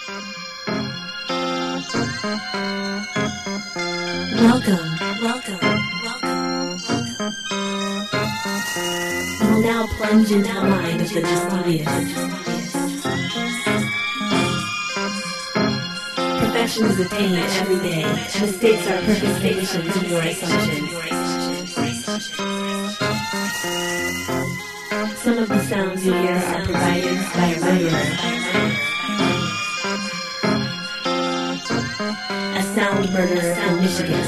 You will now plunge into the mind of the mysterious. Perfection is attained every day. Mistakes are perfect stations in your assumptions. Some of the sounds you hear are provided by a murderer. A sound murderer in Michigan.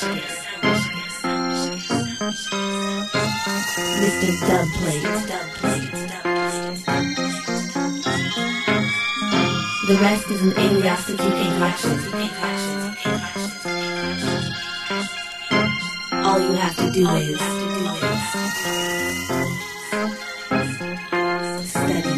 Mr. Dubplate. The rest is an aliasity concoction. All you have to do is study.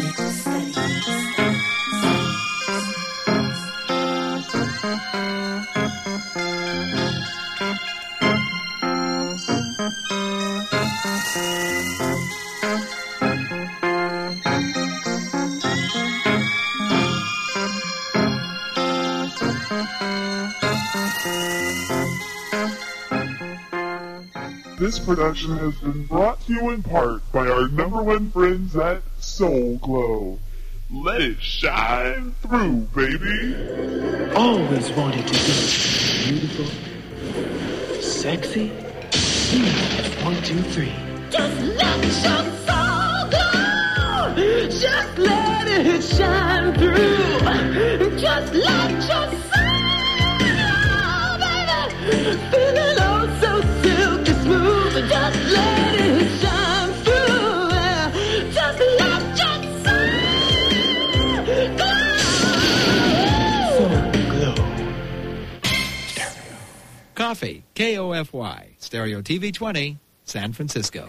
This production has been brought to you in part by our #1 friends at Soul Glow. Let it shine through, baby. Always wanted to be beautiful, sexy. 1, 2, 3. Just let your soul glow. Just let it shine through. Just let your soul glow, baby. Feeling oh so silky smooth. Just let it shine through. Just let your soul glow. Soul Glow. Stereo. Coffee, KOFY, Stereo TV 20, San Francisco.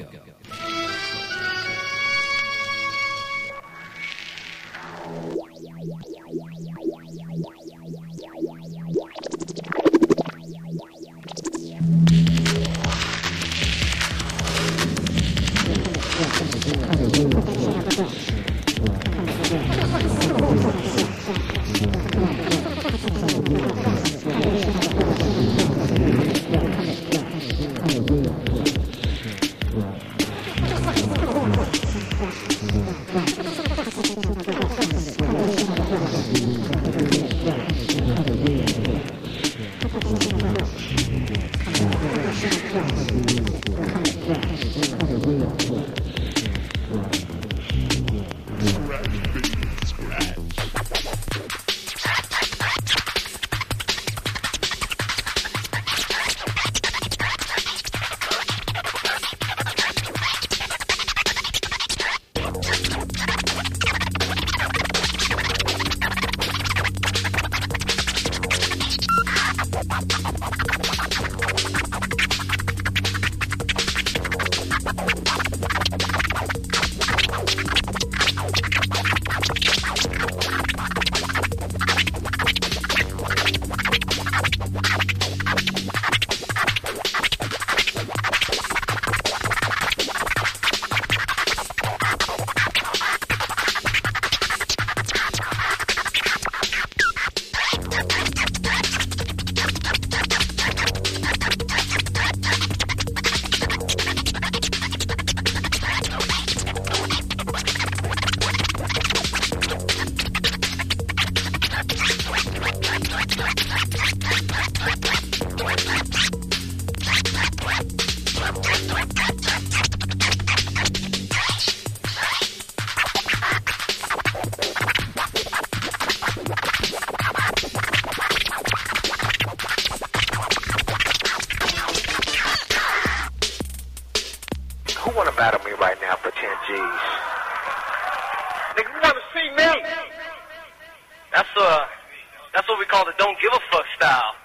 That's what we call the don't give a fuck style.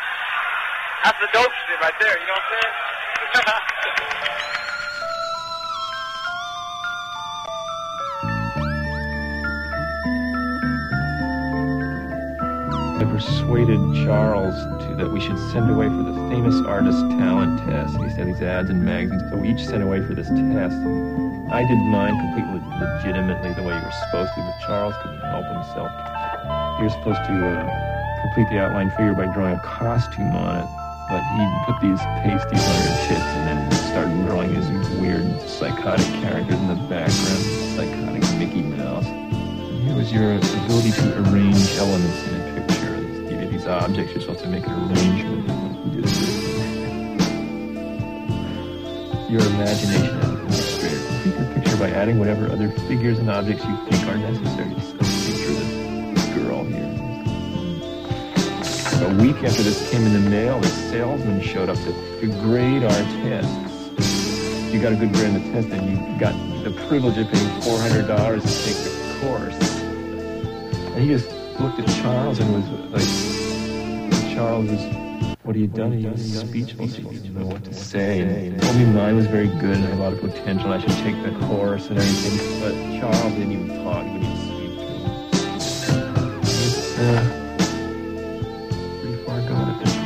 That's the dope shit right there, you know what I'm saying? I persuaded Charles that we should send away for the famous artist talent test. He said these ads in magazines, so we each sent away for this test. I did mine completely legitimately the way you were supposed to, but Charles couldn't help himself. You're supposed to complete the outline figure by drawing a costume on it, but he put these pasties on your tits and then started drawing these weird psychotic characters in the background, psychotic Mickey Mouse. Here was your ability to arrange elements in a picture. These objects, you're supposed to make an arrangement. You just your imagination as an illustrator. Complete your picture by adding whatever other figures and objects you think are necessary. Just picture this girl here. A week after this came in the mail, the salesman showed up to grade our tests. You got a good grade on the test, and you got the privilege of paying $400 to take the course. And he just looked at Charles and was like, Charles is, what he had done, he was speechless. He didn't know what to say. And he told me mine was very good and had a lot of potential. I should take the course and everything. But Charles didn't even talk. He wouldn't even speak to him. Pretty far gone at this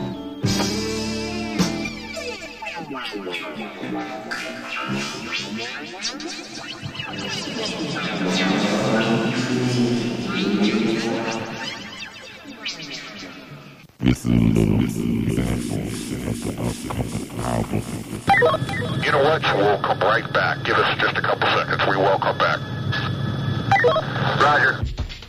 This is a little example of the upcoming album. You know what? We'll come right back. Give us just a couple seconds. We will come back. Roger.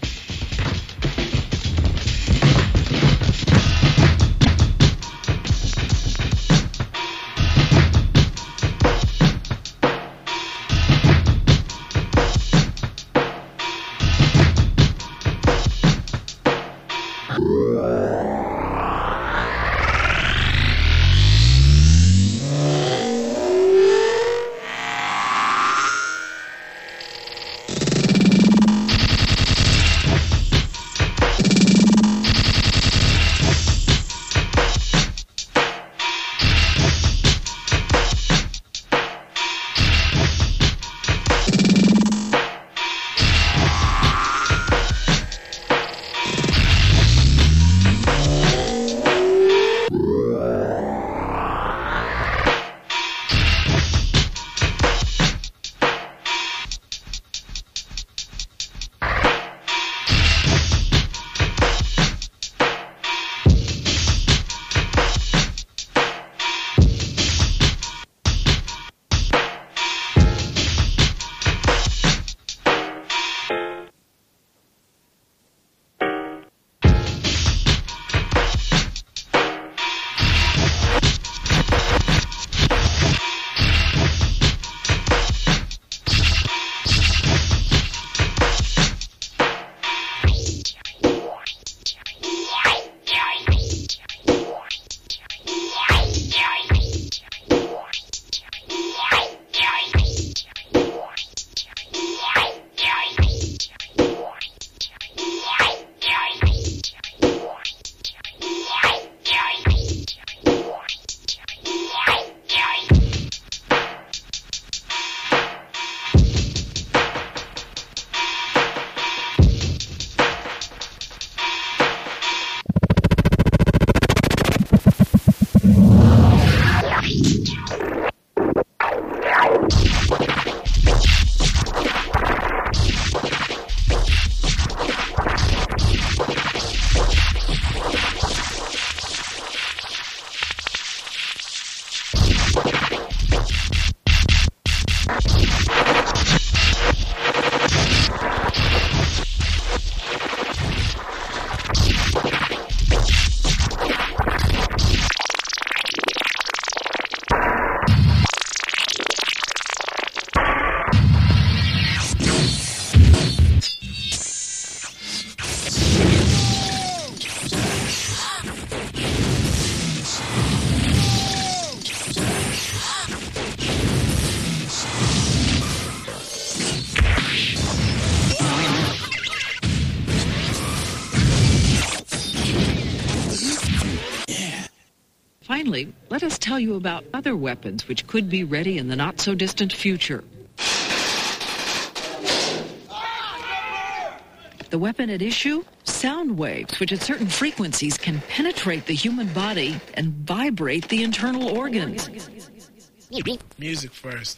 Finally, let us tell you about other weapons which could be ready in the not-so-distant future. The weapon at issue? Sound waves, which at certain frequencies can penetrate the human body and vibrate the internal organs. Music first.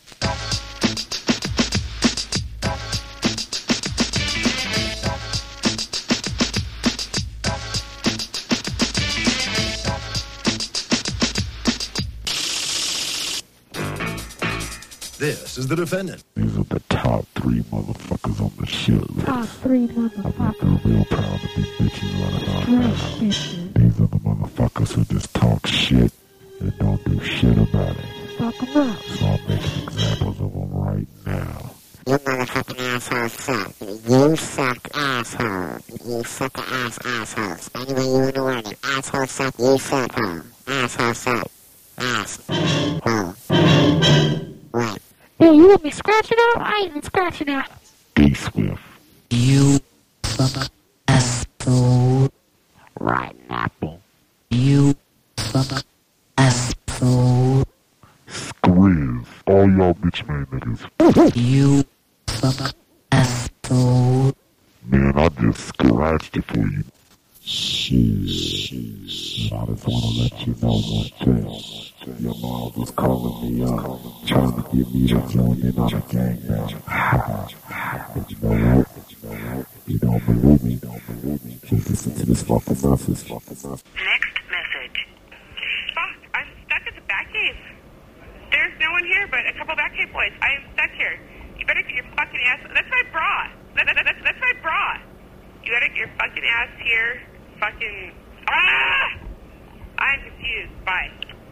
This is the defendant. These are the top 3 motherfuckers on the shit list. Top 3 motherfuckers. I feel real proud to be bitches running off now. These are the motherfuckers who just talk shit and don't do shit about it. Fuck them up. So I'm making examples of them right now. You motherfucking assholes suck. You suck asshole. You suck assholes. Any way you want to word it. Asshole suck, you suck hole. Asshole suck. Asshole. Right. Hey, you want me to scratch it out? I ain't even scratch it out. D-Swift. You suck asshole. Right, apple. You suck asshole. Squeeze. All y'all bitch made niggas. You suck asshole. Man, I just scratched it for you. Shit. I just wanna let you know one thing. Your mom was calling me up, trying to get me to join in on the gangbang. But you know what? You don't believe me. Just listen to this fucking message. Next message. Fuck, I'm stuck at the Batcave. There's no one here but a couple Batcave boys. I am stuck here. You better get your fucking ass... That's my bra. That's my bra. You better get your fucking ass here. Fucking... Ah! I'm confused. Bye.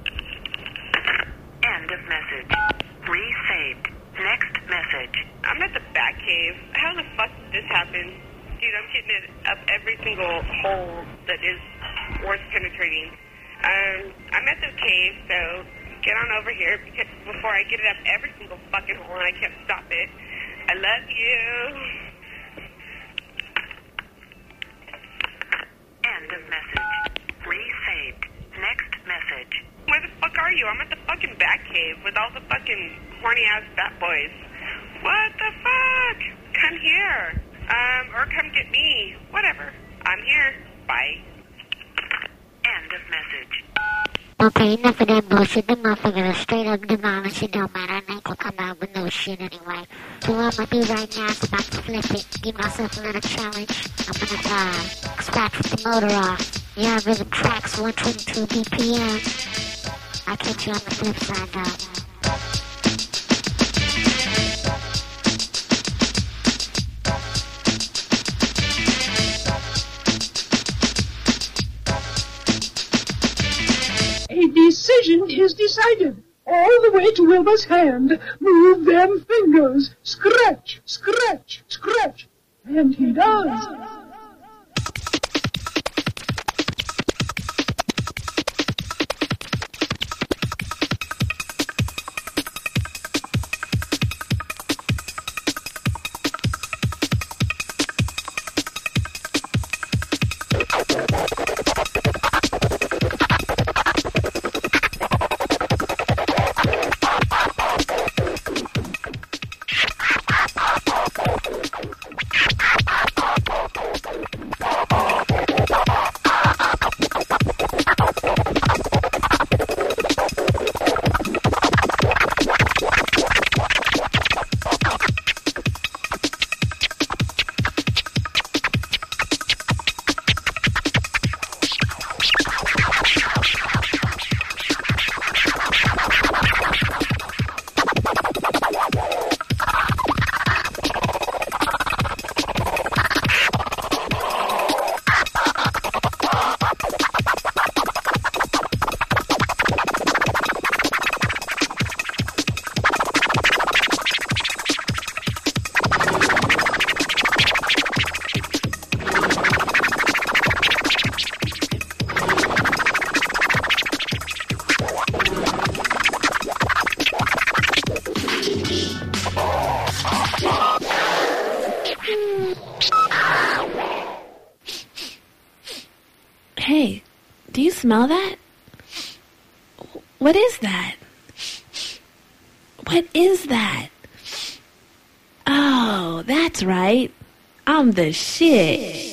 End of message. Resaved. Next message. I'm at the Batcave. How the fuck did this happen? Dude, I'm getting it up every single hole that is worth penetrating. I'm at the cave, so get on over here because before I get it up every single fucking hole and I can't stop it. I love you. End of message. Resaved. Next message. Where the fuck are you? I'm at the fucking Batcave with all the fucking horny ass bat boys. What the fuck? Come here. Or come get me. Whatever. I'm here. Bye. End of message. Okay, enough of that bullshit. Them motherfuckers are straight up demolish. It don't matter. I ain't gonna come out with no shit anyway. So what I'm gonna do right now is about to flip it. Give myself a little challenge. I'm gonna scratch with the motor off. Yeah, rhythm tracks 122 BPM. I'll catch you on the flip side though. A decision is decided. All the way to Wilbur's hand. Move them fingers. Scratch, scratch, scratch. And he does. Hey, do you smell that? What is that? What is that? Oh, that's right. I'm the shit.